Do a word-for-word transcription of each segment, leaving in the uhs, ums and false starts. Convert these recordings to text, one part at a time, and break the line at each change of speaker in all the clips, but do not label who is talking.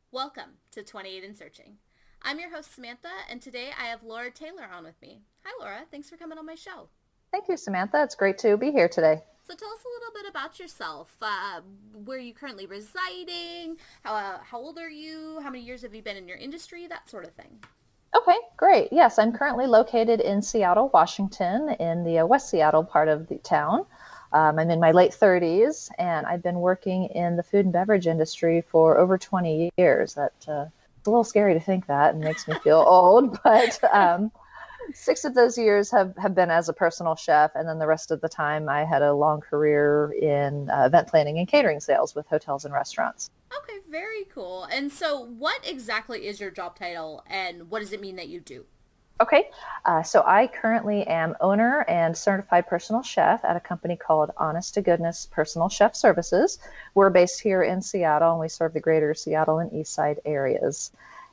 Welcome to twenty-eight and Searching. I'm your host, Samantha, and today I have Laura Taylor on with me. Hi, Laura. Thanks for coming on my show.
Thank you, Samantha. It's great to be here today.
So tell us a little bit about yourself. Uh, where are you currently residing? How, uh, how old are you? How many years have you been in your industry? That sort of thing.
Okay, great. Yes, I'm currently located in Seattle, Washington, in the uh, West Seattle part of the town. Um, I'm in my late thirties, and I've been working in the food and beverage industry for over twenty years. That uh, It's a little scary to think that and makes me feel old, but um, six of those years have, have been as a personal chef, and then the rest of the time I had a long career in uh, event planning and catering sales with hotels and restaurants.
Okay, very cool. And so, what exactly is your job title, and what does it mean that you do?
Okay, uh, so I currently am owner and certified personal chef at a company called Honest to Goodness Personal Chef Services. We're based here in Seattle, and we serve the greater Seattle and East Side areas.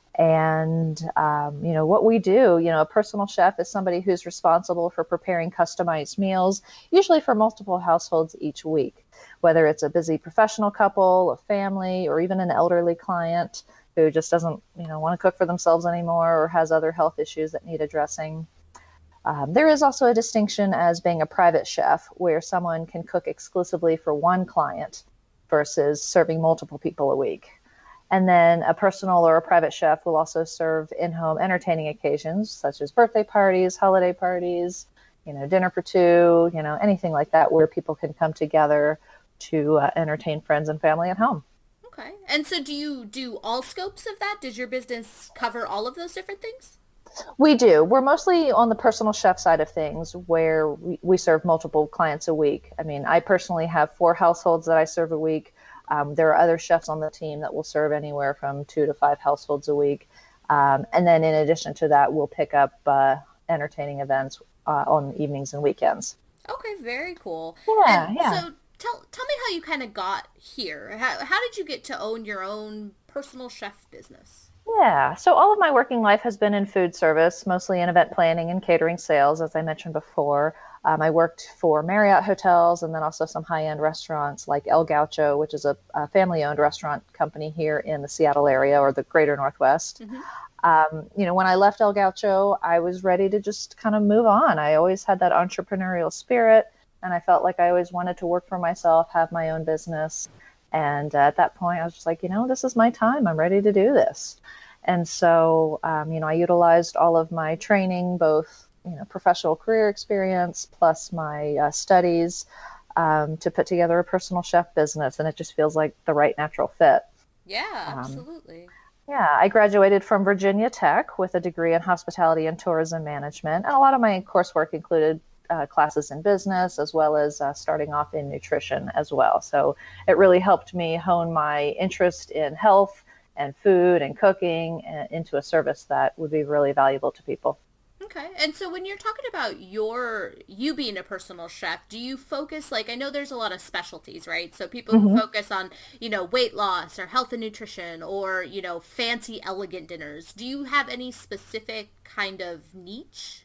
And, um, you know, what we do, you know, a personal chef is somebody who's responsible for preparing customized meals, usually for multiple households each week, whether it's a busy professional couple, a family, or even an elderly client who just doesn't, you know, want to cook for themselves anymore or has other health issues that need addressing. Um, there is also a distinction as being a private chef where someone can cook exclusively for one client versus serving multiple people a week. And then a personal or a private chef will also serve in-home entertaining occasions such as birthday parties, holiday parties, you know, dinner for two, you know, anything like that where people can come together to uh, entertain friends and family at home.
Okay. And so, do you do all scopes of that? Does your business cover all of those different things?
We do. We're mostly on the personal chef side of things where we, we serve multiple clients a week. I mean, I personally have four households that I serve a week. Um, there are other chefs on the team that will serve anywhere from two to five households a week. Um, and then in addition to that, we'll pick up uh, entertaining events uh, on evenings and weekends.
Okay, very cool. And
Yeah, yeah.
so tell tell me how you kind of got here. How how did you get to own your own personal chef business?
Yeah. So all of my working life has been in food service, mostly in event planning and catering sales, as I mentioned before. Um, I worked for Marriott hotels and then also some high-end restaurants like El Gaucho, which is a, a family-owned restaurant company here in the Seattle area or the greater Northwest.
Hmm.
Um, you know, when I left El Gaucho, I was ready to just kind of move on. I always had that entrepreneurial spirit, and I felt like I always wanted to work for myself, have my own business. And uh, at that point, I was just like, you know, this is my time. I'm ready to do this. And so, um, you know, I utilized all of my training, both, you know, professional career experience plus my uh, studies um, to put together a personal chef business. And it just feels like the right natural fit.
Yeah,
Um,
absolutely.
yeah, I graduated from Virginia Tech with a degree in hospitality and tourism management. And a lot of my coursework included uh, classes in business as well as uh, starting off in nutrition as well. So it really helped me hone my interest in health and food and cooking uh, into a service that would be really valuable to people.
Okay. And so when you're talking about your you being a personal chef, do you focus like I know there's a lot of specialties, right? So people who
Mm-hmm.
focus on, you know, weight loss or health and nutrition or, you know, fancy elegant dinners. Do you have any specific kind of niche?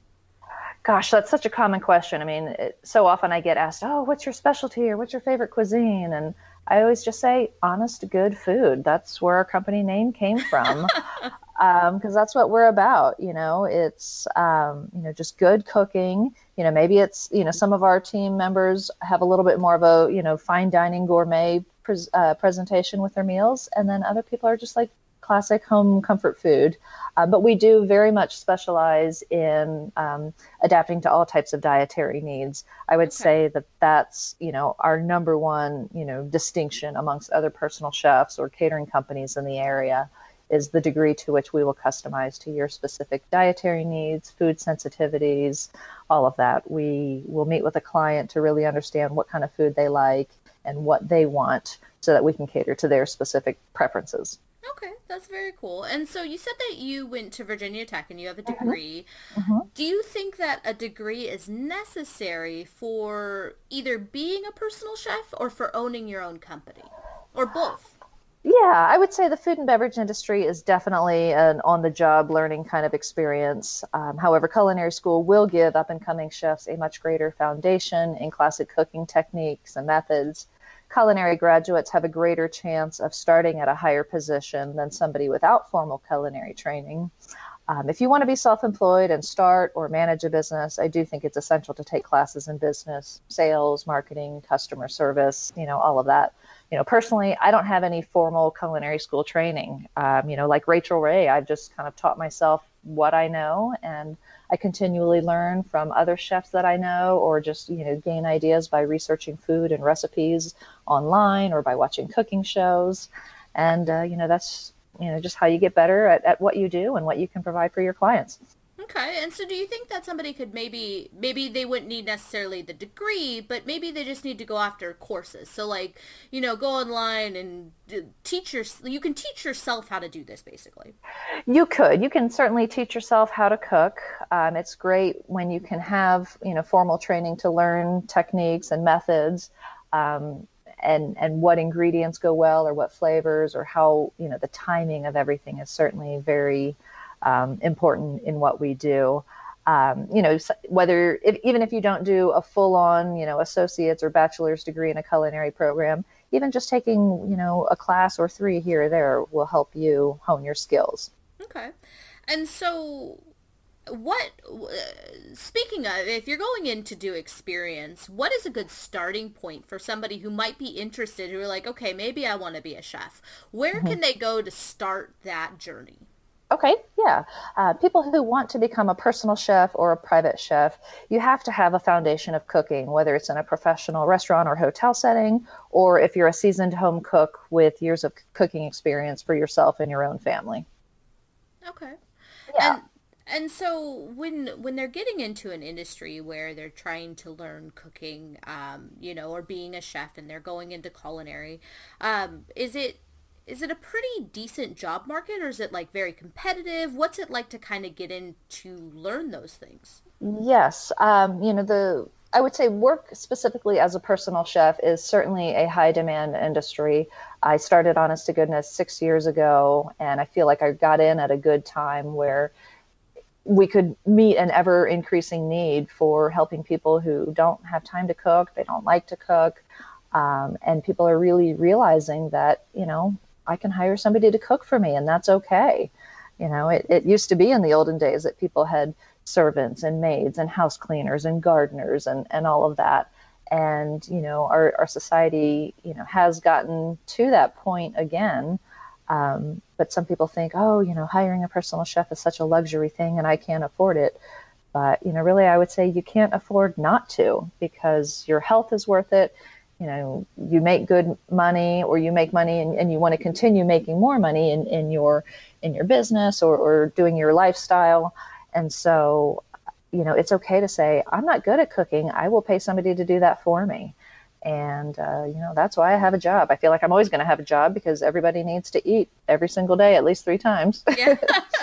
Gosh, that's such a common question. I mean, it, so often I get asked, "Oh, what's your specialty or what's your favorite cuisine?" And I always just say, "Honest, good food." That's where our company name came from, because um, that's what we're about. You know, it's um, you know just good cooking. You know, maybe it's you know some of our team members have a little bit more of a you know fine dining gourmet pres- uh, presentation with their meals, and then other people are just like classic home comfort food. Uh, but we do very much specialize in um, adapting to all types of dietary needs. I would
Okay.
say that that's you know our number one you know distinction amongst other personal chefs or catering companies in the area is the degree to which we will customize to your specific dietary needs, food sensitivities, all of that. We will meet with a client to really understand what kind of food they like and what they want so that we can cater to their specific preferences.
Okay, that's very cool. And so you said that you went to Virginia Tech and you have a
Mhm,
degree.
mhm.
Do you think that a degree is necessary for either being a personal chef or for owning your own company? Or both?
Yeah, I would say the food and beverage industry is definitely an on the job learning kind of experience. Um, however, culinary school will give up and coming chefs a much greater foundation in classic cooking techniques and methods. culinary graduates have a greater chance of starting at a higher position than somebody without formal culinary training. Um, if you want to be self-employed and start or manage a business, I do think it's essential to take classes in business, sales, marketing, customer service, you know, all of that. You know, personally, I don't have any formal culinary school training. Um, you know, like Rachel Ray, I've just kind of taught myself what I know, and I continually learn from other chefs that I know, or just, you know, gain ideas by researching food and recipes online or by watching cooking shows. And, uh, you know, that's, you know, just how you get better at, at what you do and what you can provide for your clients.
Okay, and so do you think that somebody could maybe, maybe they wouldn't need necessarily the degree, but maybe they just need to go after courses. So like, you know, go online and teach your, you can teach yourself how to do this basically.
You could. You can certainly teach yourself how to cook. Um, it's great when you can have, you know, formal training to learn techniques and methods, um, and and what ingredients go well, or what flavors, or how, you know, the timing of everything is certainly very um, important in what we do. Um, you know, whether if, even if you don't do a full-on, you know, associate's or bachelor's degree in a culinary program, even just taking, you know, a class or three here or there will help you hone your skills.
Okay. And so what, speaking of, if you're going in to do experience, what is a good starting point for somebody who might be interested, who are like, okay, maybe I want to be a chef? Where
Mm-hmm.
can they go to start that journey?
Okay, yeah. Uh, people who want to become a personal chef or a private chef, you have to have a foundation of cooking, whether it's in a professional restaurant or hotel setting, or if you're a seasoned home cook with years of cooking experience for yourself and your own family.
Okay.
Yeah.
And and so when when they're getting into an industry where they're trying to learn cooking, um, you know, or being a chef, and they're going into culinary, um, is it is it a pretty decent job market, or is it like very competitive? What's it like to kind of get in to learn those things?
Yes. Um, you know, the I would say work specifically as a personal chef is certainly a high demand industry. I started honest to goodness six years ago, and I feel like I got in at a good time where we could meet an ever increasing need for helping people who don't have time to cook, they don't like to cook. Um, and people are really realizing that, you know, I can hire somebody to cook for me, and that's okay. You know, it, it used to be in the olden days that people had servants and maids and house cleaners and gardeners and, and all of that. And, you know, our, our society, you know, has gotten to that point again. Um, but some people think, oh, you know, hiring a personal chef is such a luxury thing and I can't afford it. But, you know, really, I would say you can't afford not to, because your health is worth it. You know, you make good money, or you make money and, and you want to continue making more money in, in your in your business, or, or doing your lifestyle. And so, you know, it's okay to say, I'm not good at cooking. I will pay somebody to do that for me. And, uh, you know, that's why I have a job. I feel like I'm always going to have a job, because everybody needs to eat every single day, at least three times.
Yeah.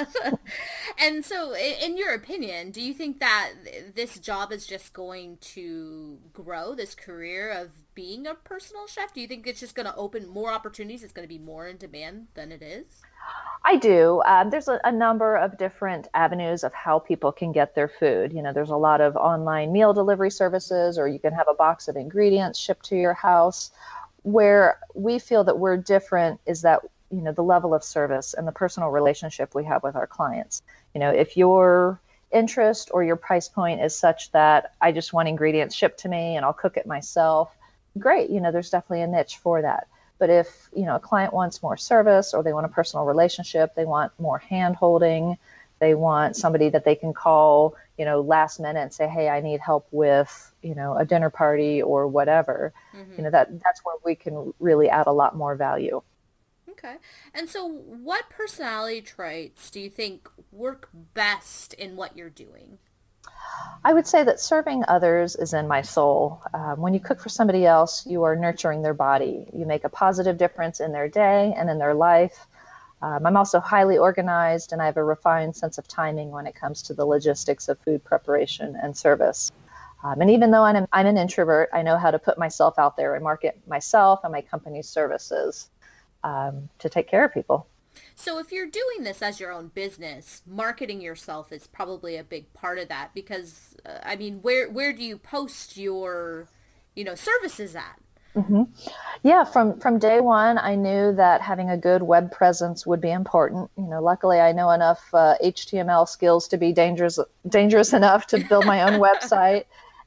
And so, in your opinion, do you think that this job is just going to grow, this career of being a personal chef? Do you think it's just going to open more opportunities? It's going to be more in demand than it is?
I do. Um, there's a, a number of different avenues of how people can get their food. You know, there's a lot of online meal delivery services, or you can have a box of ingredients shipped to your house. Where we feel that we're different is that, you know, the level of service and the personal relationship we have with our clients. You know, if your interest or your price point is such that I just want ingredients shipped to me and I'll cook it myself, great. You know, there's definitely a niche for that. But if, you know, a client wants more service, or they want a personal relationship, they want more hand holding, they want somebody that they can call, you know, last minute and say, hey, I need help with, you know, a dinner party or whatever, you
Mm-hmm.
know, that that's where we can really add a lot more value.
Okay. And so, what personality traits do you think work best in what you're doing?
I would say that serving others is in my soul. Um, when you cook for somebody else, you are nurturing their body. You make a positive difference in their day and in their life. Um, I'm also highly organized, and I have a refined sense of timing when it comes to the logistics of food preparation and service. Um, and even though I'm, I'm an introvert, I know how to put myself out there and market myself and my company's services, um, to take care of people.
So if you're doing this as your own business, marketing yourself is probably a big part of that, because uh, I mean, where where do you post your, you know, services at?
hmm Yeah, from from day one, I knew that having a good web presence would be important. You know, luckily, I know enough uh, H T M L skills to be dangerous dangerous enough to build my own website.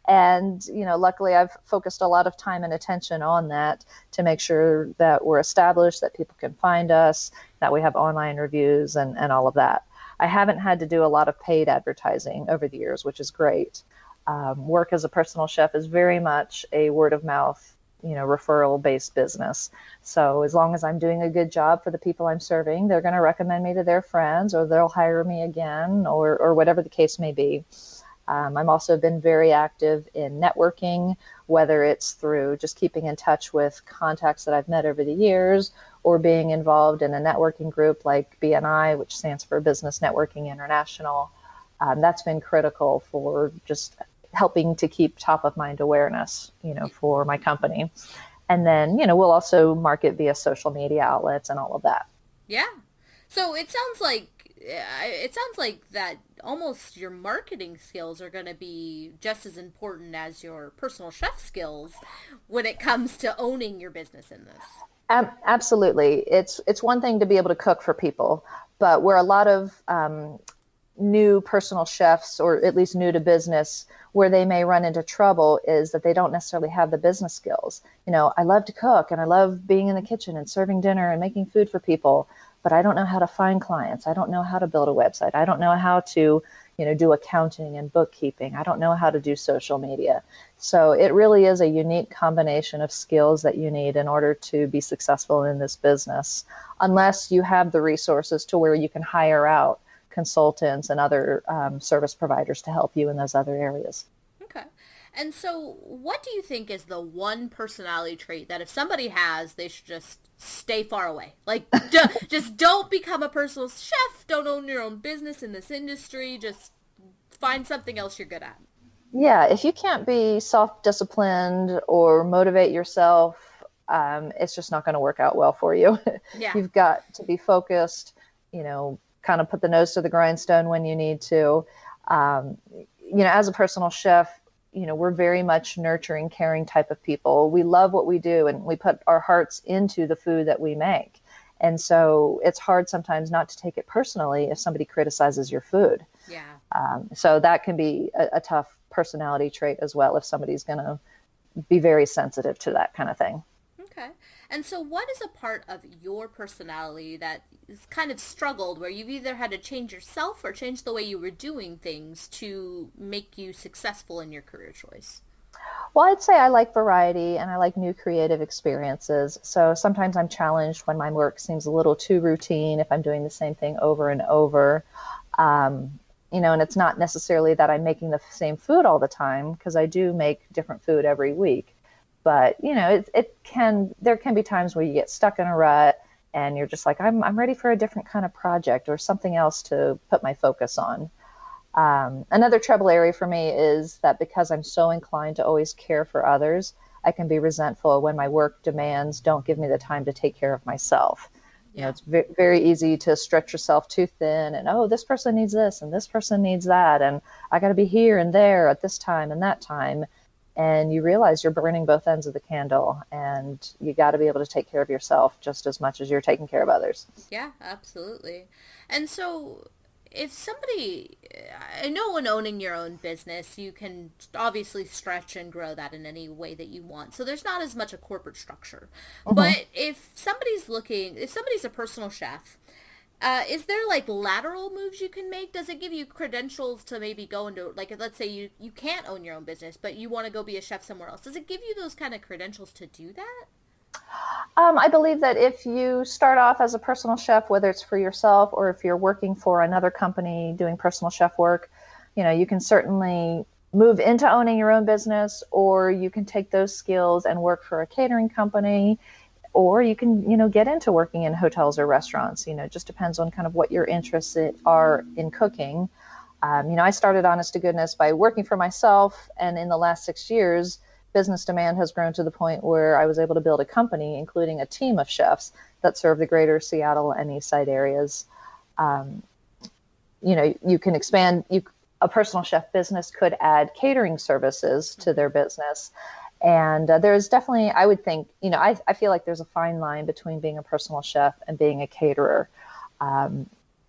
And you know, luckily, I've focused a lot of time and attention on that to make sure that we're established, that people can find us, that we have online reviews, and and all of that. I haven't had to do a lot of paid advertising over the years, which is great. Um, work as a personal chef is very much a word of mouth, you know, referral based business. So as long as I'm doing a good job for the people I'm serving, they're going to recommend me to their friends, or they'll hire me again, or, or whatever the case may be. Um, I've also been very active in networking, whether it's through just keeping in touch with contacts that I've met over the years, or being involved in a networking group like B N I, which stands for Business Networking International. Um, that's been critical for just helping to keep top of mind awareness, you know, for my company. And then, you know, we'll also market via social media outlets and all of that.
Yeah. So it sounds like it sounds like that almost your marketing skills are going to be just as important as your personal chef skills when it comes to owning your business in this.
Ab- absolutely. It's it's one thing to be able to cook for people, but where a lot of um, new personal chefs, or at least new to business, where they may run into trouble is that they don't necessarily have the business skills. You know, I love to cook and I love being in the kitchen and serving dinner and making food for people, but I don't know how to find clients. I don't know how to build a website. I don't know how to, you know, do accounting and bookkeeping. I don't know how to do social media. So it really is a unique combination of skills that you need in order to be successful in this business, unless you have the resources to where you can hire out consultants and other um, service providers to help you in those other areas.
Okay. And so, what do you think is the one personality trait that if somebody has, they should just stay far away? Like, d- just don't become a personal chef. Don't own your own business in this industry. Just find something else you're good at.
Yeah, if you can't be self-disciplined or motivate yourself, um, it's just not going to work out well for you.
Yeah.
You've got to be focused, you know, kind of put the nose to the grindstone when you need to. Um, you know, as a personal chef, you know, we're very much nurturing, caring type of people. We love what we do and we put our hearts into the food that we make. And so it's hard sometimes not to take it personally if somebody criticizes your food.
Yeah.
Um, so that can be a, a tough personality trait as well if somebody's going to be very sensitive to that kind of thing.
Okay. And so, what is a part of your personality that is kind of struggled where you've either had to change yourself or change the way you were doing things to make you successful in your career choice?
Well, I'd say I like variety and I like new creative experiences. So sometimes I'm challenged when my work seems a little too routine, if I'm doing the same thing over and over. Um, you know, and it's not necessarily that I'm making the same food all the time, because I do make different food every week. But, you know, it, it can, there can be times where you get stuck in a rut and you're just like, I'm, I'm ready for a different kind of project or something else to put my focus on. Um, another trouble area for me is that because I'm so inclined to always care for others, I can be resentful when my work demands don't give me the time to take care of myself. You know,
Yeah.
it's ve- very easy to stretch yourself too thin and, oh, this person needs this and this person needs that. And I got to be here and there at this time and that time. And you realize you're burning both ends of the candle, and you got to be able to take care of yourself just as much as you're taking care of others.
Yeah, absolutely. And so, if somebody, I know when owning your own business, you can obviously stretch and grow that in any way that you want. So there's not as much a corporate structure.
hmm
But if somebody's looking, if somebody's a personal chef, uh, is there like lateral moves you can make? Does it give you credentials to maybe go into, like, let's say you, you can't own your own business, but you want to go be a chef somewhere else. Does it give you those kind of credentials to do that?
Um, I believe that if you start off as a personal chef, whether it's for yourself or if you're working for another company doing personal chef work, you know, you can certainly move into owning your own business, or you can take those skills and work for a catering company, or you can, you know, get into working in hotels or restaurants. You know, it just depends on kind of what your interests are in cooking. Um, you know, I started honest to goodness by working for myself, and in the last six years, business demand has grown to the point where I was able to build a company, including a team of chefs that serve the greater Seattle and East Side areas. Um, you know, you can expand. You, a personal chef business could add catering services to their business, And uh, there's definitely, I would think, you know, I, I feel like there's a fine line between being a personal chef and being a caterer. Um,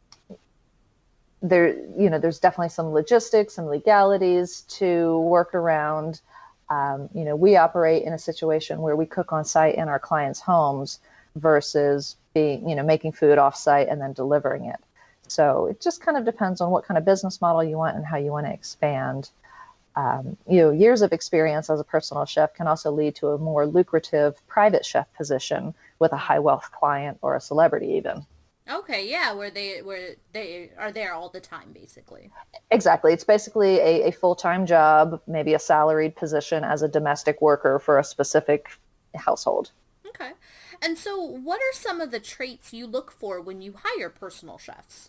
there, you know, there's definitely some logistics, some legalities to work around. Um, you know, we operate in a situation where we cook on site in our clients' homes versus being, you know, making food off site and then delivering it. So it just kind of depends on what kind of business model you want and how you want to expand. Um, you know, years of experience as a personal chef can also lead to a more lucrative private chef position with a high wealth client or a celebrity even.
Okay, yeah, where they where they are there all the time, basically.
Exactly. It's basically a, a full-time job, maybe a salaried position as a domestic worker for a specific household.
Okay. And so, what are some of the traits you look for when you hire personal chefs?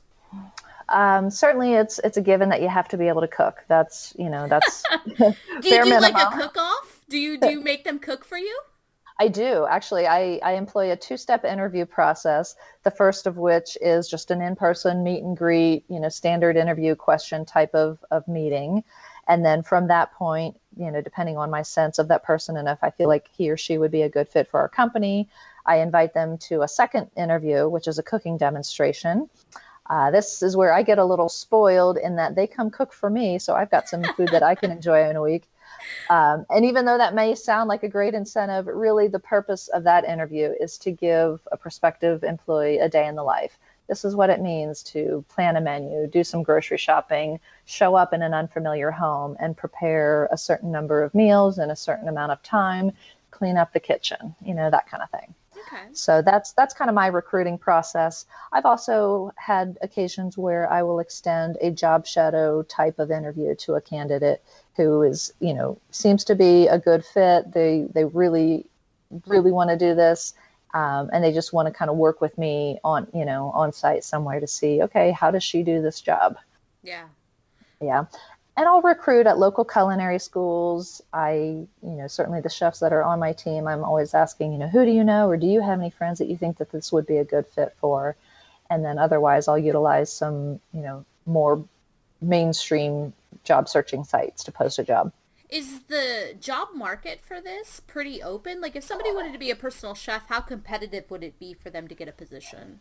Um, certainly, it's it's a given that you have to be able to cook. That's you know that's
Do you
bare
do like a
minimum.
cook-off? Do you do you make them cook for you?
I do actually. I, I employ a two-step interview process. The first of which is just an in-person meet and greet, you know, standard interview question type of of meeting, and then from that point, you know, depending on my sense of that person and if I feel like he or she would be a good fit for our company, I invite them to a second interview, which is a cooking demonstration. Uh, this is where I get a little spoiled in that they come cook for me, so I've got some food that I can enjoy in a week. Um, and even though that may sound like a great incentive, really the purpose of that interview is to give a prospective employee a day in the life. This is what it means to plan a menu, do some grocery shopping, show up in an unfamiliar home, and prepare a certain number of meals in a certain amount of time, clean up the kitchen, you know, that kind of thing.
Okay.
So that's that's kind of my recruiting process. I've also had occasions where I will extend a job shadow type of interview to a candidate who is, you know, seems to be a good fit. They they really really want to do this, um, and they just want to kind of work with me on, you know, on site somewhere to see, okay, how does she do this job?
Yeah.
Yeah. And I'll recruit at local culinary schools. I, you know, certainly the chefs that are on my team, I'm always asking, you know, who do you know, or do you have any friends that you think that this would be a good fit for? And then otherwise, I'll utilize some, you know, more mainstream job searching sites to post a job.
Is the job market for this pretty open? Like, if somebody wanted to be a personal chef, how competitive would it be for them to get a position?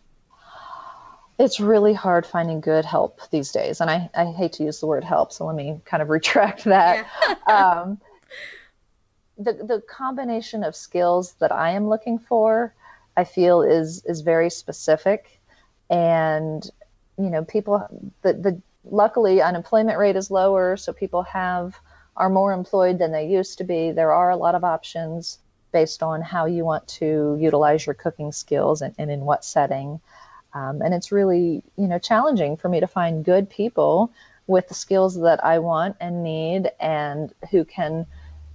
It's really hard finding good help these days. And I, I hate to use the word help, so let me kind of retract that.
Yeah.
Um, the, the combination of skills that I am looking for, I feel is, is very specific. And, you know, people, the, the, luckily unemployment rate is lower. So people have, are more employed than they used to be. There are a lot of options based on how you want to utilize your cooking skills and, and in what setting. Um, and it's really, you know, challenging for me to find good people with the skills that I want and need and who can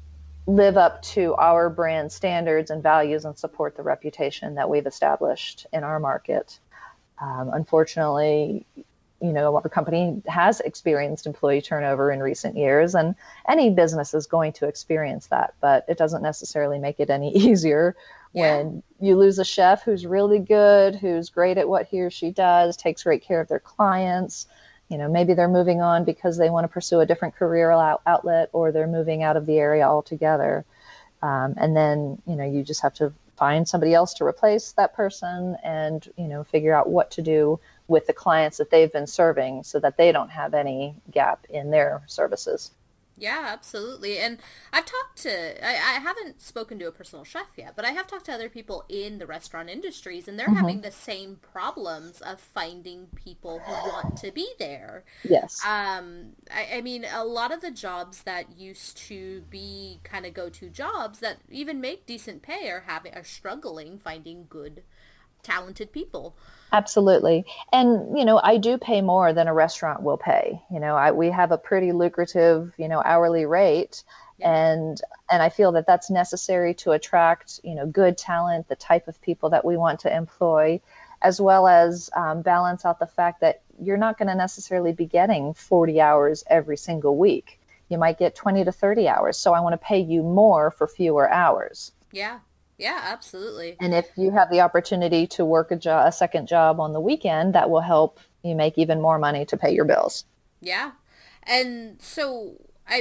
live up to our brand standards and values and support the reputation that we've established in our market. Um, unfortunately, you know, our company has experienced employee turnover in recent years, and any business is going to experience that, but it doesn't necessarily make it any easier
Yeah.
when you lose a chef who's really good, who's great at what he or she does, takes great care of their clients. You know, maybe they're moving on because they want to pursue a different career out- outlet, or they're moving out of the area altogether. Um, and then, you know, you just have to find somebody else to replace that person and, you know, figure out what to do with the clients that they've been serving so that they don't have any gap in their services.
Yeah, absolutely. And I've talked to, I, I haven't spoken to a personal chef yet, but I have talked to other people in the restaurant industries, and they're
Mm-hmm.
having the same problems of finding people who want to be there.
Yes.
Um, I, I mean, a lot of the jobs that used to be kind of go-to jobs that even make decent pay are having, are struggling finding good, talented people.
Absolutely. And, you know, I do pay more than a restaurant will pay. You know, I, we have a pretty lucrative, you know, hourly rate.
Yeah.
And, and I feel that that's necessary to attract, you know, good talent, the type of people that we want to employ, as well as um, balance out the fact that you're not going to necessarily be getting forty hours every single week. You might get twenty to thirty hours. So I want to pay you more for fewer hours.
Yeah. Yeah, absolutely.
And if you have the opportunity to work a, jo- a second job on the weekend, that will help you make even more money to pay your bills.
Yeah. And so I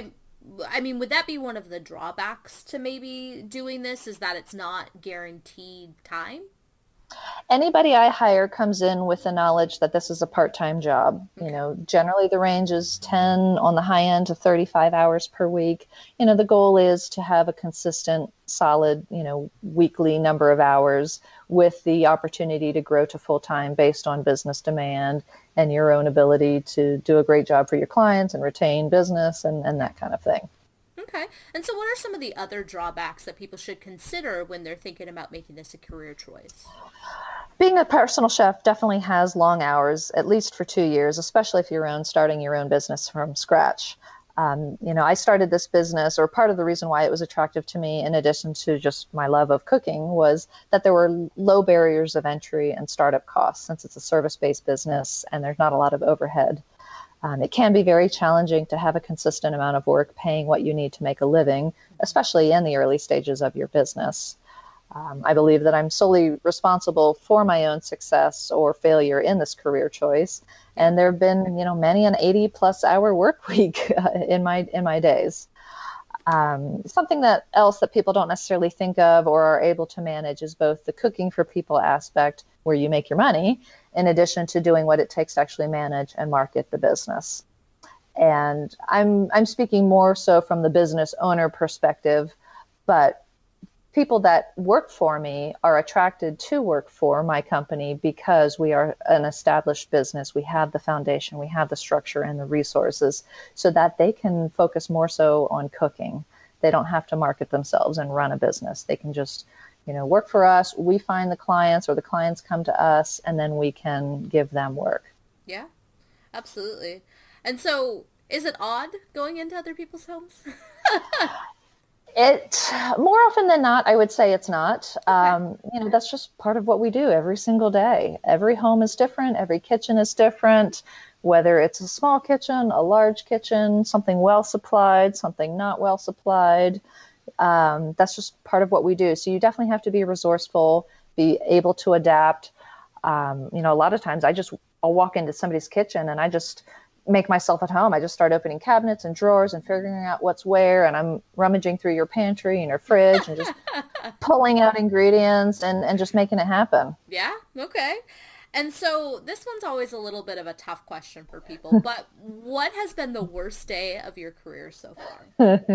I mean, would that be one of the drawbacks to maybe doing this, is that it's not guaranteed time?
Anybody I hire comes in with the knowledge that this is a part-time job. You
Okay.
know, generally the range is ten on the high end to thirty-five hours per week. You know, the goal is to have a consistent, solid, you know, weekly number of hours with the opportunity to grow to full-time based on business demand and your own ability to do a great job for your clients and retain business and, and that kind of thing.
Okay. And so what are some of the other drawbacks that people should consider when they're thinking about making this a career choice?
Being a personal chef definitely has long hours, at least for two years, especially if you're own starting your own business from scratch. Um, you know, I started this business, or part of the reason why it was attractive to me, in addition to just my love of cooking, was that there were low barriers of entry and startup costs since it's a service-based business and there's not a lot of overhead. Um, it can be very challenging to have a consistent amount of work paying what you need to make a living, especially in the early stages of your business. Um, I believe that I'm solely responsible for my own success or failure in this career choice.
Yeah.
And there have been, you know, many an eighty plus hour work week in my in my days. Um, something that else that people don't necessarily think of or are able to manage is both the cooking for people aspect, where you make your money, in addition to doing what it takes to actually manage and market the business. And I'm I'm speaking more so from the business owner perspective, but people that work for me are attracted to work for my company because we are an established business. We have the foundation, we have the structure and the resources so that they can focus more so on cooking. They don't have to market themselves and run a business. They can just, you know, work for us. We find the clients or the clients come to us and then we can give them work.
Yeah, absolutely. And so is it odd going into other people's homes?
It more often than not, I would say it's not.
Okay.
Um, you know, that's just part of what we do every single day. Every home is different. Every kitchen is different. Whether it's a small kitchen, a large kitchen, something well supplied, something not well supplied. Um, that's just part of what we do. So you definitely have to be resourceful, be able to adapt. Um, you know, a lot of times I just I'll walk into somebody's kitchen and I just make myself at home. I just start opening cabinets and drawers and figuring out what's where, and I'm rummaging through your pantry and your fridge and just pulling out ingredients and, and just making it happen.
Yeah, okay. And so this one's always a little bit of a tough question for people, but what has been the worst day of your career so far?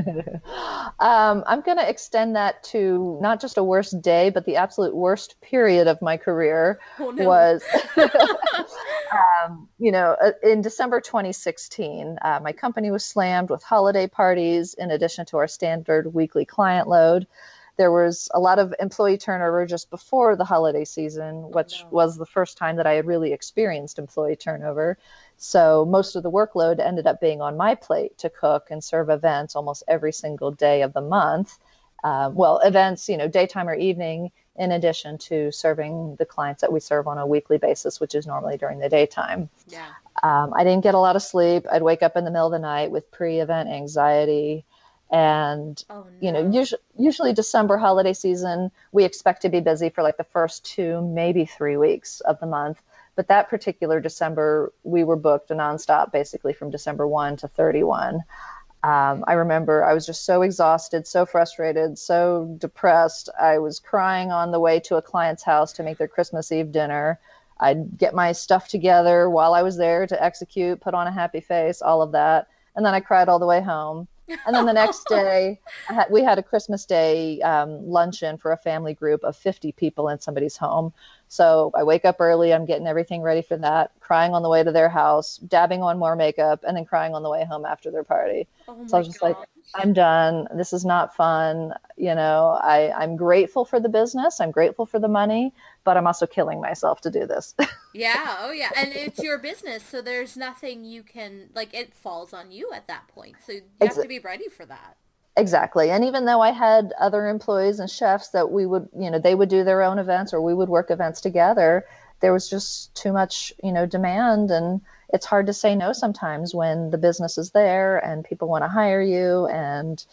um, I'm going to extend that to not just a worst day, but the absolute worst period of my career
Oh no.
was, um, you know, uh, in December twenty sixteen, uh, my company was slammed with holiday parties in addition to our standard weekly client load. There was a lot of employee turnover just before the holiday season,
Oh
which
no.
was the first time that I had really experienced employee turnover. So most of the workload ended up being on my plate to cook and serve events almost every single day of the month. Uh, well, events, you know, daytime or evening, in addition to serving the clients that we serve on a weekly basis, which is normally during the daytime.
Yeah.
Um, I didn't get a lot of sleep. I'd wake up in the middle of the night with pre-event anxiety. And,
Oh
you know,
no.
usually, usually December holiday season, we expect to be busy for like the first two, maybe three weeks of the month. But that particular December, we were booked nonstop, basically from December first to thirty-first. Um, I remember I was just so exhausted, so frustrated, so depressed. I was crying on the way to a client's house to make their Christmas Eve dinner. I'd get my stuff together while I was there to execute, put on a happy face, all of that. And then I cried all the way home. And then the next day, I had, we had a Christmas Day um, luncheon for a family group of fifty people in somebody's home. So I wake up early, I'm getting everything ready for that, crying on the way to their house, dabbing on more makeup, and then crying on the way home after their party.
Oh
So I
my
was just like,
gosh.
I'm done. This is not fun. You know, I, I'm grateful for the business. I'm grateful for the money, but I'm also killing myself to do this.
Yeah, oh yeah. And it's your business, so there's nothing you can, like, it falls on you at that point. So you have
Ex-
to be ready for that.
exactly. And even though I had other employees and chefs that we would, you know, they would do their own events or we would work events together, there was just too much, you know, demand. And it's hard to say no sometimes when the business is there and people want to hire you. And,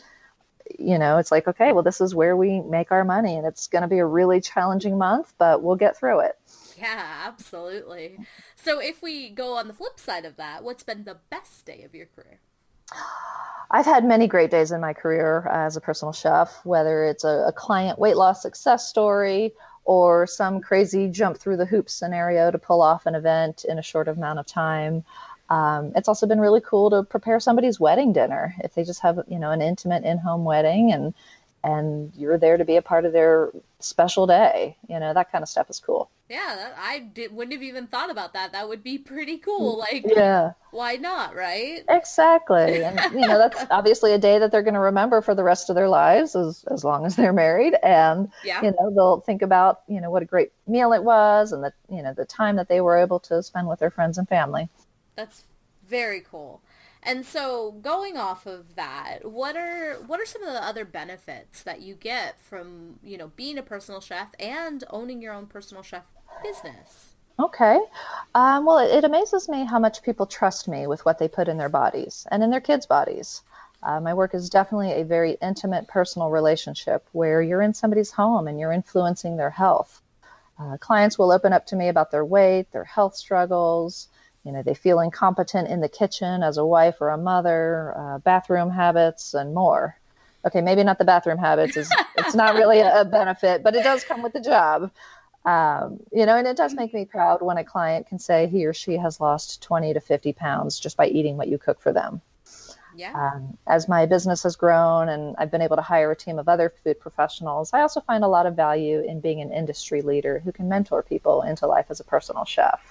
you know, it's like, okay, well, this is where we make our money. And it's going to be a really challenging month, but we'll get through it.
Yeah, absolutely. So if we go on the flip side of that, what's been the best day of your career?
I've had many great days in my career as a personal chef, whether it's a, a client weight loss success story or some crazy jump through the hoops scenario to pull off an event in a short amount of time. Um, it's also been really cool to prepare somebody's wedding dinner if they just have, you know, an intimate in-home wedding and and you're there to be a part of their special day. You know, that kind of stuff is cool.
Yeah, that, I did, wouldn't have even thought about that. That would be pretty cool. Like,
Yeah.
why not, right?
Exactly. And, you know, that's obviously a day that they're going to remember for the rest of their lives as, as long as they're married. And,
Yeah,
you know, they'll think about, you know, what a great meal it was and the, you know, the time that they were able to spend with their friends and family.
that's very cool. And so going off of that, what are what are some of the other benefits that you get from, you know, being a personal chef and owning your own personal chef business?
Okay. Um, well, it, it amazes me how much people trust me with what they put in their bodies and in their kids' bodies. Uh, my work is definitely a very intimate, personal relationship where you're in somebody's home and you're influencing their health. Uh, clients will open up to me about their weight, their health struggles. You know, they feel incompetent in the kitchen as a wife or a mother, uh, bathroom habits, and more. Okay, maybe not the bathroom habits is it's not really a, a benefit, but it does come with the job. Um, you know, and it does make me proud when a client can say he or she has lost twenty to fifty pounds just by eating what you cook for them.
Yeah.
Um, as my business has grown and I've been able to hire a team of other food professionals, I also find a lot of value in being an industry leader who can mentor people into life as a personal chef.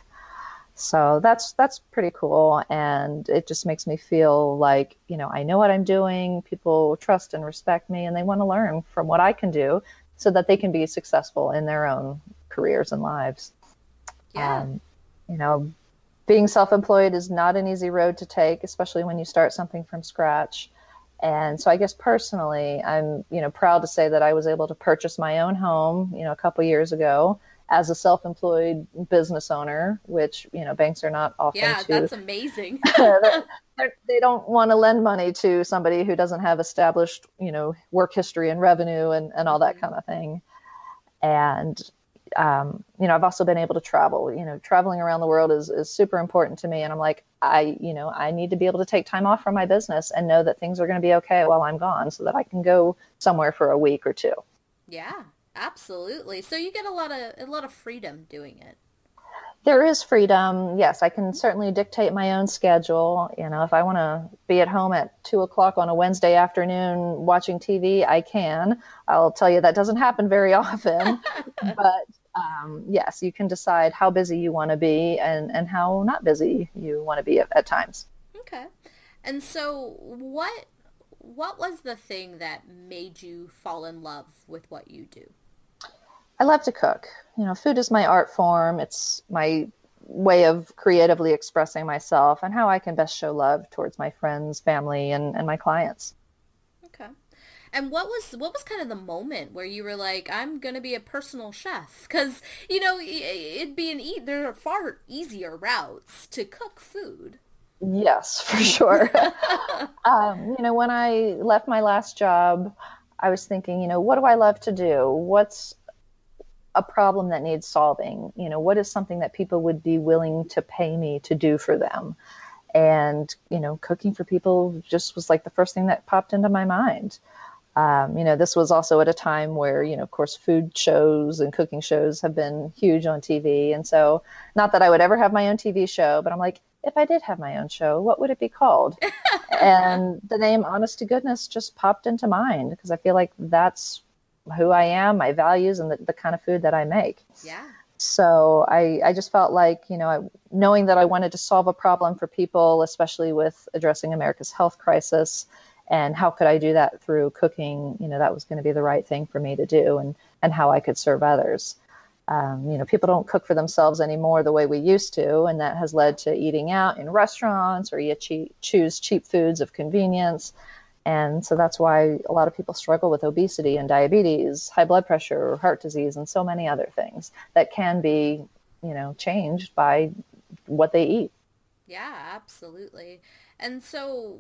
So that's that's pretty cool, and it just makes me feel like, you know, I know what I'm doing. People trust and respect me, and they want to learn from what I can do so that they can be successful in their own careers and lives.
Yeah.
Um, you know, being self-employed is not an easy road to take, especially when you start something from scratch. And so I guess personally, I'm, you know, proud to say that I was able to purchase my own home, you know, a couple years ago as a self-employed business owner, which, you know, banks are not offering
Yeah,
to,
that's amazing.
they're, they're, they don't want to lend money to somebody who doesn't have established, you know, work history and revenue and, and all that
hmm
kind of thing. And um, you know, I've also been able to travel. You know, traveling around the world is, is super important to me. And I'm like, I, you know, I need to be able to take time off from my business and know that things are going to be okay while I'm gone so that I can go somewhere for a week or two.
Yeah, absolutely. So you get a lot of a lot of freedom doing it.
There is freedom. Yes, I can certainly dictate my own schedule. You know, if I want to be at home at two o'clock on a Wednesday afternoon watching T V, I can. I'll tell you that doesn't happen very often, but um, yes, you can decide how busy you want to be and, and how not busy you want to be at, at times.
Okay. And so what what was the thing that made you fall in love with what you do?
I love to cook. You know, food is my art form. It's my way of creatively expressing myself and how I can best show love towards my friends, family, and, and my clients.
Okay. And what was what was kind of the moment where you were like, I'm gonna be a personal chef? Because you know it'd be an e- there are far easier routes to cook food.
Yes, for sure. um, you know, when I left my last job, I was thinking, you know, what do I love to do? What's a problem that needs solving? You know, what is something that people would be willing to pay me to do for them? And, you know, cooking for people just was like the first thing that popped into my mind. Um, you know, this was also at a time where, you know, of course, food shows and cooking shows have been huge on T V. And so, not that I would ever have my own T V show, but I'm like, if I did have my own show, what would it be called? And the name Honest to Goodness just popped into mind because I feel like that's who I am, my values, and the, the kind of food that I make.
Yeah.
So I, I just felt like, you know, I, knowing that I wanted to solve a problem for people, especially with addressing America's health crisis, and how could I do that through cooking, you know, that was going to be the right thing for me to do, and, and how I could serve others. Um, you know, people don't cook for themselves anymore the way we used to, and that has led to eating out in restaurants or you che- choose cheap foods of convenience. And so that's why a lot of people struggle with obesity and diabetes, high blood pressure, heart disease, and so many other things that can be, you know, changed by what they eat.
Yeah, absolutely. And so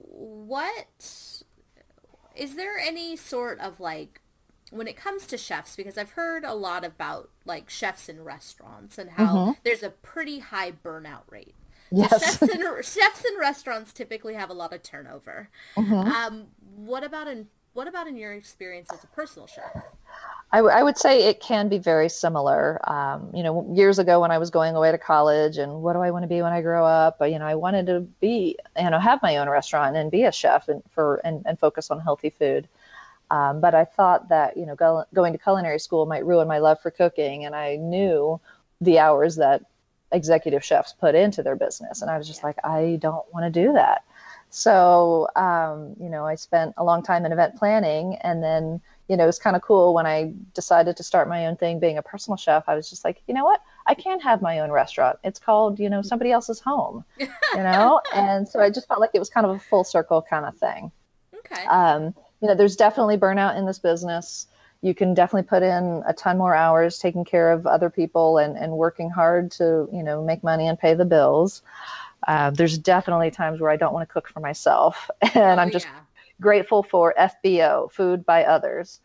what is there any sort of like when it comes to chefs, because I've heard a lot about like chefs in restaurants and how
Mm-hmm.
there's a pretty high burnout rate. So
Yes.
chefs and chefs in restaurants typically have a lot of turnover.
hmm
Um, what about in what about in your experience as a personal chef?
I, w- I would say it can be very similar. Um, you know, years ago when I was going away to college and what do I want to be when I grow up? Uh, You know, I wanted to be, you know, have my own restaurant and be a chef and for and, and focus on healthy food. Um, but I thought that, you know, go, going to culinary school might ruin my love for cooking. And I knew the hours that executive chefs put into their business. And I was just
Yeah.
like, I don't want to do that. So, um, you know, I spent a long time in event planning. And then, you know, it was kind of cool when I decided to start my own thing, being a personal chef. I was just like, you know what? I can have my own restaurant. It's called, you know, somebody else's home, you know? And so I just felt like it was kind of a full circle kind of thing.
Okay.
Um, you know, there's definitely burnout in this business. You can definitely put in a ton more hours taking care of other people and, and working hard to, you know, make money and pay the bills. Uh, there's definitely times where I don't want to cook for myself. And
Oh
I'm just
yeah.
grateful for F B O, food by others.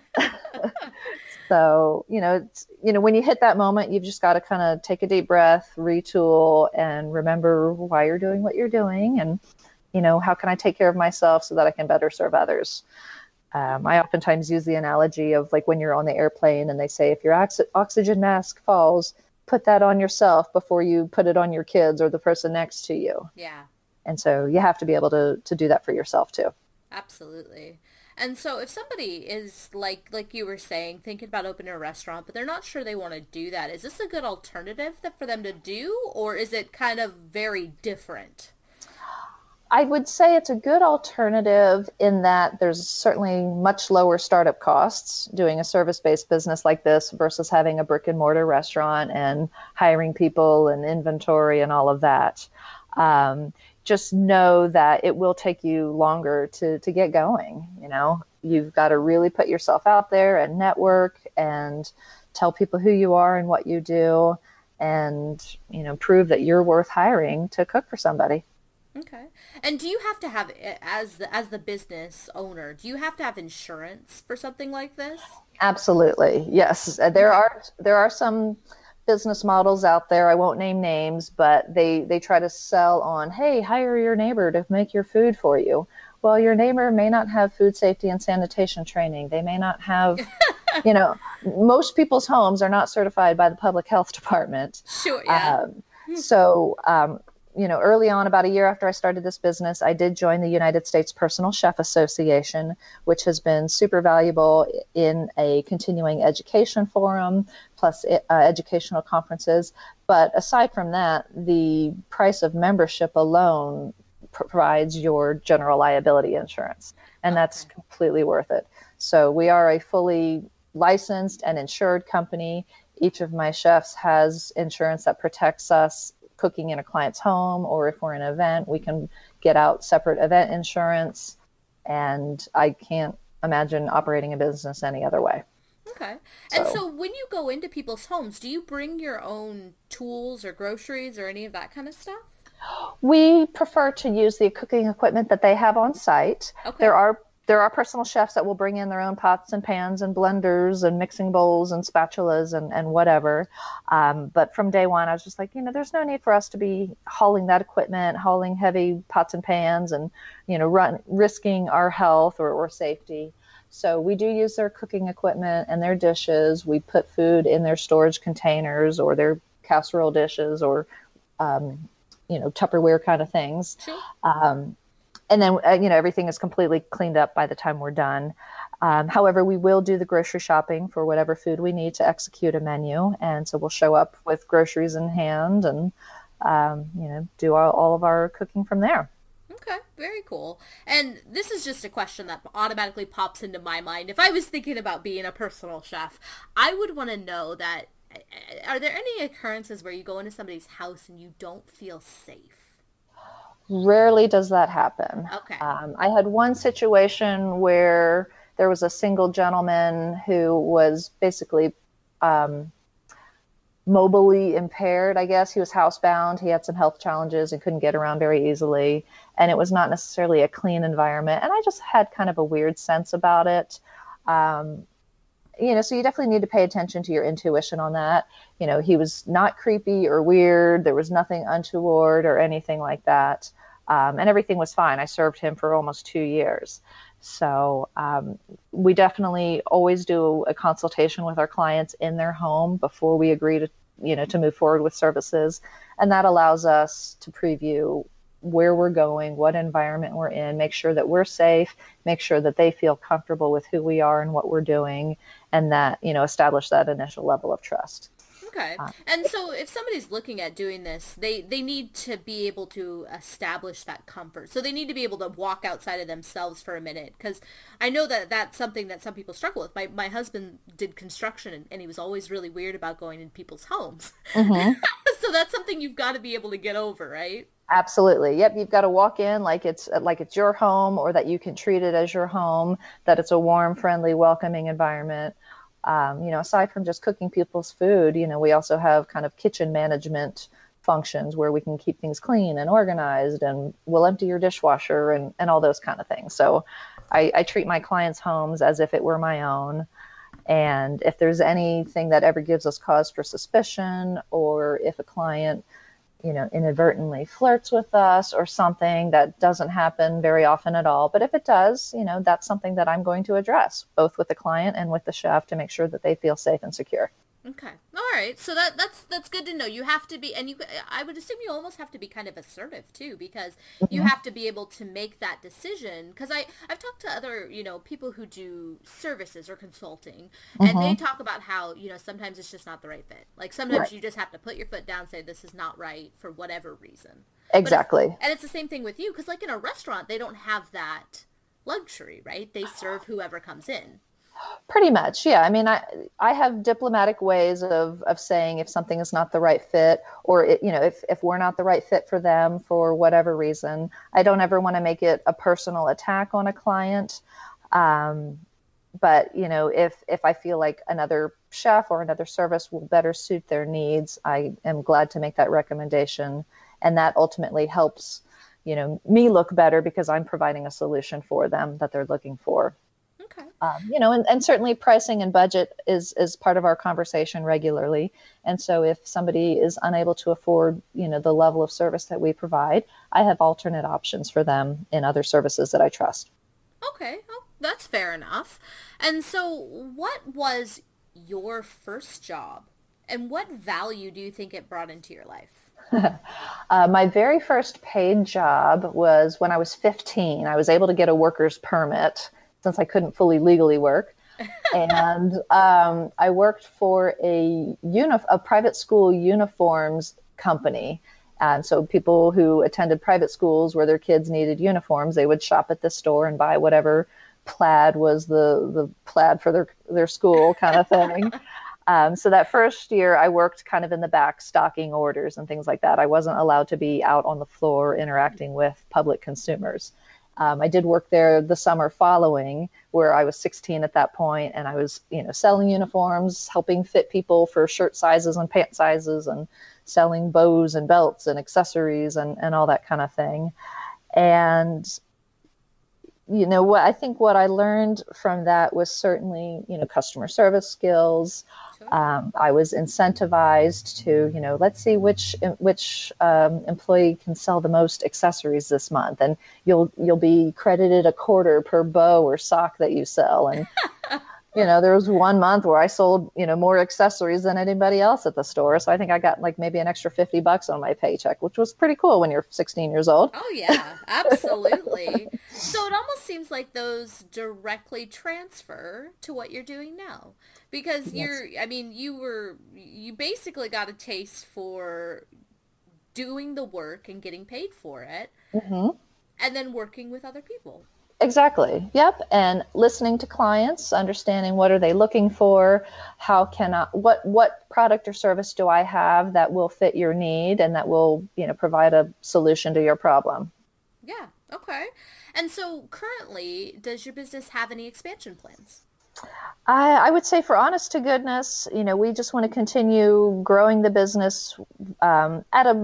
So, you know, it's, you know, when you hit that moment, you've just got to kind of take a deep breath, retool, and remember why you're doing what you're doing. And, you know, how can I take care of myself so that I can better serve others? Um, I oftentimes use the analogy of like when you're on the airplane and they say, if your ox- oxygen mask falls, put that on yourself before you put it on your kids or the person next to you.
Yeah.
And so you have to be able to, to do that for yourself too.
Absolutely. And so if somebody is like like you were saying, thinking about opening a restaurant, but they're not sure they want to do that, is this a good alternative that for them to do, or is it kind of very different?
I would say it's a good alternative in that there's certainly much lower startup costs doing a service based business like this versus having a brick and mortar restaurant and hiring people and inventory and all of that. Um, just know that it will take you longer to, to get going. You know, you've got to really put yourself out there and network and tell people who you are and what you do and, you know, prove that you're worth hiring to cook for somebody.
Okay. And do you have to have as the as the business owner, do you have to have insurance for something like this?
Absolutely. Yes. Uh, There
Okay.
are there are some business models out there. I won't name names, but they they try to sell on, hey, hire your neighbor to make your food for you. Well, your neighbor may not have food safety and sanitation training. They may not have, you know, most people's homes are not certified by the public health department.
Sure, yeah.
Um, so, um, you know, early on, about a year after I started this business, I did join the United States Personal Chef Association, which has been super valuable in a continuing education forum, plus uh, educational conferences. But aside from that, the price of membership alone provides your general liability insurance, and that's
Okay.
completely worth it. So we are a fully licensed and insured company. Each of my chefs has insurance that protects us cooking in a client's home, or if we're in an event, we can get out separate event insurance. And I can't imagine operating a business any other way.
Okay. And
So
so when you go into people's homes, do you bring your own tools or groceries or any of that kind of stuff?
we prefer to use the cooking equipment that they have on site.
Okay.
There are there are personal chefs that will bring in their own pots and pans and blenders and mixing bowls and spatulas and, and whatever. Um, but from day one, I was just like, you know, there's no need for us to be hauling that equipment, hauling heavy pots and pans and, you know, run, risking our health or, or safety. So we do use their cooking equipment and their dishes. We put food in their storage containers or their casserole dishes or um, you know, Tupperware kind of things.
Sure.
Um, and then, uh, you know, everything is completely cleaned up by the time we're done. Um, however, we will do the grocery shopping for whatever food we need to execute a menu. And so we'll show up with groceries in hand and, um, you know, do all, all of our cooking from there.
Okay, very cool. And this is just a question that automatically pops into my mind. If I was thinking about being a personal chef, I would want to know that are there any occurrences where you go into somebody's house and you don't feel safe?
Rarely does that happen.
Okay.
Um, I had one situation where there was a single gentleman who was basically um, mobily impaired, I guess. He was housebound. He had some health challenges and couldn't get around very easily. And it was not necessarily a clean environment. And I just had kind of a weird sense about it. Um, you know, so you definitely need to pay attention to your intuition on that. You know, he was not creepy or weird. There was nothing untoward or anything like that. Um, and everything was fine. I served him for almost two years. So um, we definitely always do a consultation with our clients in their home before we agree to, you know, to move forward with services. And that allows us to preview where we're going, what environment we're in, make sure that we're safe, make sure that they feel comfortable with who we are and what we're doing, and that, you know, establish that initial level of trust.
Okay.
Uh,
And so if somebody's looking at doing this, they they need to be able to establish that comfort. So they need to be able to walk outside of themselves for a minute, because I know that that's something that some people struggle with. My my husband did construction, and, and he was always really weird about going in people's homes.
mhm.
So that's something you've got to be able to get over, right?
Absolutely. Yep. You've got to walk in like it's like it's your home, or that you can treat it as your home, that it's a warm, friendly, welcoming environment. Um, you know, aside from just cooking people's food, you know, we also have kind of kitchen management functions where we can keep things clean and organized, and we'll empty your dishwasher and, and all those kind of things. So I, I treat my clients' homes as if it were my own. And if there's anything that ever gives us cause for suspicion, or if a client, you know, inadvertently flirts with us or something, that doesn't happen very often at all. But if it does, you know, that's something that I'm going to address both with the client and with the chef to make sure that they feel safe and secure.
Okay. All right. So that that's that's good to know. You have to be, and you I would assume you almost have to be kind of assertive too, because you
Mm-hmm.
have to be able to make that decision. Because I I've talked to other, you know, people who do services or consulting, and they
Mm-hmm.
talk about how, you know, sometimes it's just not the right fit. Like sometimes
Right.
you just have to put your foot down, say this is not right for whatever reason. But it's
Exactly.
and it's the same thing with you, because like in a restaurant they don't have that luxury, right? They serve whoever comes in.
Pretty much, yeah. I mean, I I have diplomatic ways of of saying if something is not the right fit, or it, you know, if if we're not the right fit for them for whatever reason. I don't ever want to make it a personal attack on a client. Um, but you know, if if I feel like another chef or another service will better suit their needs, I am glad to make that recommendation, and that ultimately helps, you know, me look better because I'm providing a solution for them that they're looking for.
Okay.
Um, you know, and, and certainly pricing and budget is is part of our conversation regularly. And so if somebody is unable to afford, you know, the level of service that we provide, I have alternate options for them in other services that I trust.
Okay, oh, that's fair enough. And so, what was your first job, and what value do you think it brought into your life?
Uh, my very first paid job was when I was fifteen. I was able to get a worker's permit since I couldn't fully legally work. And um, I worked for a, uni- a private school uniforms company. And so people who attended private schools where their kids needed uniforms, they would shop at this store and buy whatever plaid was the, the plaid for their, their school kind of thing. Um, so that first year, I worked kind of in the back, stocking orders and things like that. I wasn't allowed to be out on the floor interacting with public consumers. Um, I did work there the summer following, where I was sixteen at that point, and I was, you know, selling uniforms, helping fit people for shirt sizes and pant sizes, and selling bows and belts and accessories and, and all that kind of thing. And you know what I think what I learned from that was certainly, you know, customer service skills.
Sure.
Um, I was incentivized to, you know, let's see which which um, employee can sell the most accessories this month, and you'll you'll be credited a quarter per bow or sock that you sell. And you know, there was one month where I sold, you know, more accessories than anybody else at the store. So I think I got like maybe an extra fifty bucks on my paycheck, which was pretty cool when you're sixteen years old.
Oh yeah, absolutely. So it almost seems like those directly transfer to what you're doing now. Because
Yes.
you're, I mean, you were, you basically got a taste for doing the work and getting paid for it,
Hmm.
and then working with other people.
Exactly. Yep. And listening to clients, understanding what are they looking for, how can I, what what product or service do I have that will fit your need and that will, you know, provide a solution to your problem.
Yeah, okay. And so currently, does your business have any expansion plans?
I, I would say, for honest to goodness, you know, we just want to continue growing the business um, at a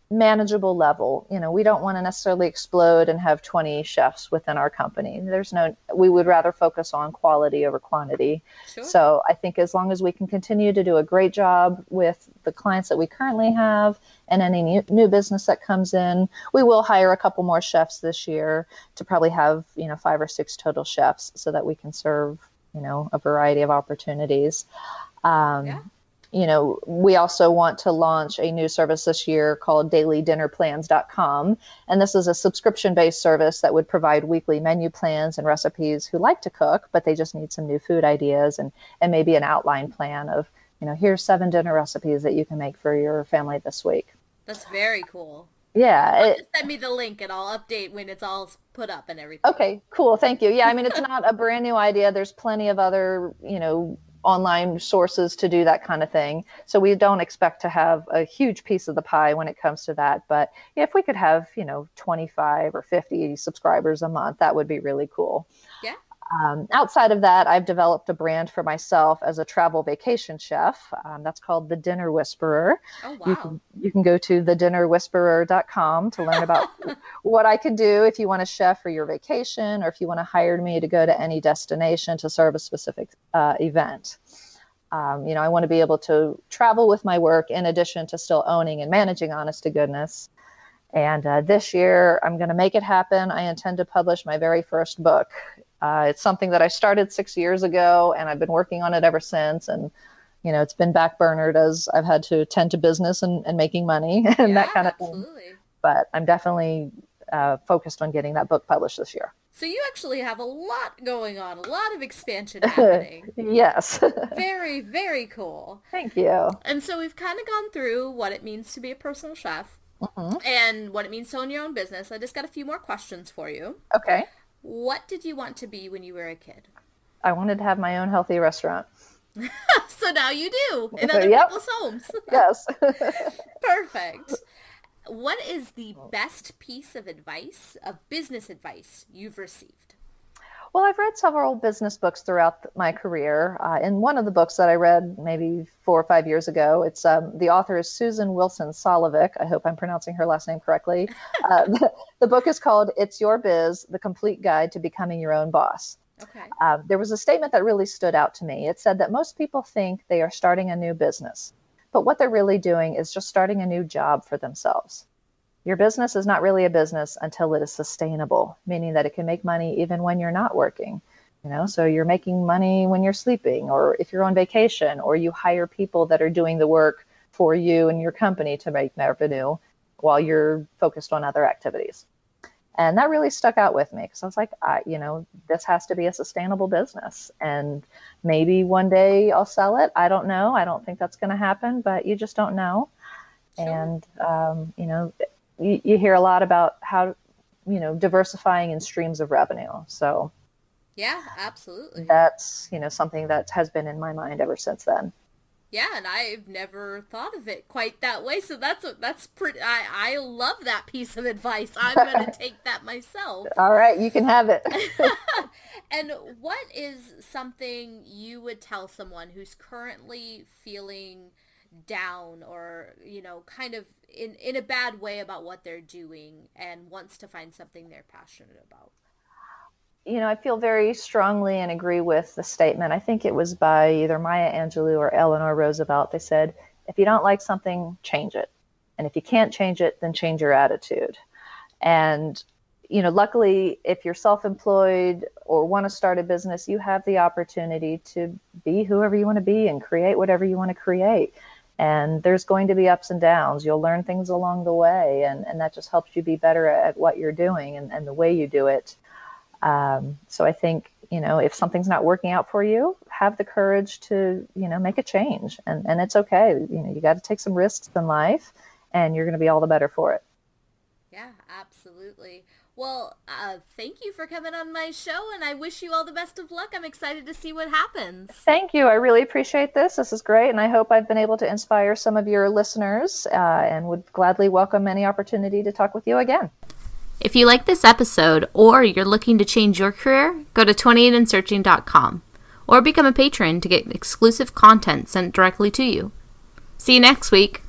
manageable level. You know, we don't want to necessarily explode and have twenty chefs within our company. There's no, we would rather focus on quality over quantity.
Sure.
So I think as long as we can continue to do a great job with the clients that we currently have and any new, new business that comes in, we will hire a couple more chefs this year to probably have, you know, five or six total chefs so that we can serve, you know, a variety of opportunities. Um,
yeah.
You know, we also want to launch a new service this year called daily dinner plans dot com. And this is a subscription-based service that would provide weekly menu plans and recipes who like to cook, but they just need some new food ideas and, and maybe an outline plan of, you know, here's seven dinner recipes that you can make for your family this week.
That's very cool.
Yeah. It,
just send me the link and I'll update when it's all put up and everything.
Okay, cool. Thank you. Yeah, I mean, it's not a brand new idea. There's plenty of other, you know, online sources to do that kind of thing. So we don't expect to have a huge piece of the pie when it comes to that. But if we could have, you know, twenty-five or fifty subscribers a month, that would be really cool.
Yeah.
Um, outside of that, I've developed a brand for myself as a travel vacation chef. Um, that's called The Dinner Whisperer.
Oh, wow.
You can, you can go to the dinner whisperer dot com to learn about what I can do if you want a chef for your vacation or if you want to hire me to go to any destination to serve a specific uh, event. Um, you know, I want to be able to travel with my work in addition to still owning and managing Honest to Goodness. And uh, this year, I'm going to make it happen. I intend to publish my very first book. Uh, it's something that I started six years ago, and I've been working on it ever since. And, you know, it's been backburnered as I've had to tend to business and, and making money and
yeah,
that kind of
absolutely.
thing. But I'm definitely uh, focused on getting that book published this year.
So you actually have a lot going on, a lot of expansion happening.
Yes.
Very, very cool.
Thank you.
And so we've kind of gone through what it means to be a personal chef mm-hmm. and what it means to own your own business. I just got a few more questions for you.
Okay.
What did you want to be when you were a kid?
I wanted to have my own healthy restaurant.
So now you do in other
yep.
people's homes.
Yes.
Perfect. What is the best piece of advice, of business advice, you've received?
Well, I've read several business books throughout my career. Uh, in one of the books that I read maybe four or five years ago, it's um, the author is Susan Wilson Solovic. I hope I'm pronouncing her last name correctly. Uh, the, the book is called It's Your Biz, The Complete Guide to Becoming Your Own Boss.
Okay.
Uh, there was a statement that really stood out to me. It said that most people think they are starting a new business, but what they're really doing is just starting a new job for themselves. Your business is not really a business until it is sustainable, meaning that it can make money even when you're not working. You know, so you're making money when you're sleeping, or if you're on vacation, or you hire people that are doing the work for you and your company to make revenue while you're focused on other activities. And that really stuck out with me because I was like, I, you know, this has to be a sustainable business. And maybe one day I'll sell it. I don't know. I don't think that's going to happen, but you just don't know. Sure. And, um, you know, you, you hear a lot about how, you know, diversifying in streams of revenue. So
yeah, absolutely.
That's, you know, something that has been in my mind ever since then.
Yeah, and I've never thought of it quite that way. So that's that's pretty. I I love that piece of advice. I'm going to take that myself.
All right, you can have it.
And what is something you would tell someone who's currently feeling down or, you know, kind of in in a bad way about what they're doing and wants to find something they're passionate about?
You know, I feel very strongly and agree with the statement. I think it was by either Maya Angelou or Eleanor Roosevelt. They said, if you don't like something, change it. And if you can't change it, then change your attitude. And, you know, luckily, if you're self-employed or want to start a business, you have the opportunity to be whoever you want to be and create whatever you want to create. And there's going to be ups and downs. You'll learn things along the way. And, and that just helps you be better at what you're doing and, and the way you do it. Um, so I think, you know, if something's not working out for you, have the courage to, you know, make a change, and, and it's okay. You know, you got to take some risks in life and you're going to be all the better for it.
Yeah, absolutely. Well, uh, thank you for coming on my show, and I wish you all the best of luck. I'm excited to see what happens.
Thank you. I really appreciate this. This is great. And I hope I've been able to inspire some of your listeners, uh, and would gladly welcome any opportunity to talk with you again.
If you like this episode or you're looking to change your career, go to twenty-eight and searching dot com or become a patron to get exclusive content sent directly to you. See you next week.